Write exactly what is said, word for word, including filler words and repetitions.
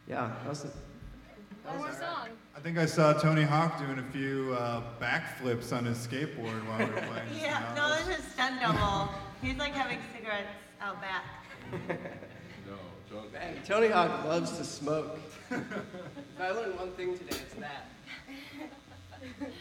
Yeah, that was, a, that One more was song. I think I saw Tony Hawk doing a few uh, backflips on his skateboard while we were playing. just Yeah, now. no, that's his stunt double. He's like having cigarettes out back. No, don't. Man, Tony Hawk loves to smoke. If I learned one thing today, it's that.